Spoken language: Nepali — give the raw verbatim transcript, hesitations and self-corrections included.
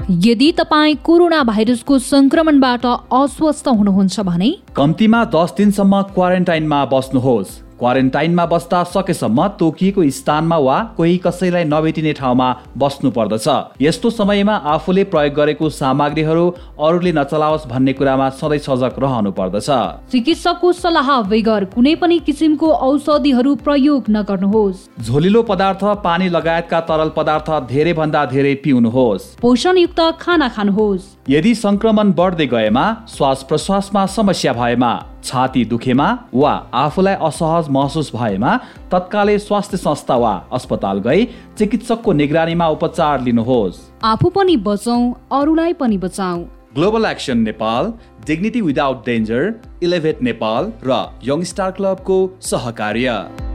यदि तपाईँ कोरोना भाइरसको संक्रमणबाट अस्वस्थ हुनुहुन्छ भने कम्तीमा दस दिनसम्म क्वारेन्टाइनमा बस्नुहोस्। क्वारेन्टाइनमा बस्दा सकेसम्म तोकिएको स्थानमा वा कोही कसैलाई नभेटिने ठाउँमा बस्नु पर्दछ। यस्तो समयमा आफूले प्रयोग गरेको सामग्रीहरू अरूले नचलाओस् भन्ने कुरामा सधैँ सजग रहनु पर्दछ। चिकित्सकको सल्लाह बेगर कुनै पनि किसिमको औषधिहरू प्रयोग नगर्नुहोस्। झोलिलो पदार्थ, पानी लगायतका तरल पदार्थ धेरै भन्दा धेरै पिउनुहोस्। पोषणयुक्त खाना खानुहोस्। यदि संक्रमण बढ्दै गएमा, श्वास प्रश्वासमा समस्या भएमा, छाती दुखेमा वा आफूलाई असहज महसुस भएमा तत्कालै स्वास्थ्य संस्था वा अस्पताल गई चिकित्सकको निगरानीमा उपचार लिनुहोस्। आफू पनि बचौं, अरूलाई पनि बचाऊ। Global action Nepal, dignity without danger, elevate Nepal र यङ स्टार क्लबको सहकार्य।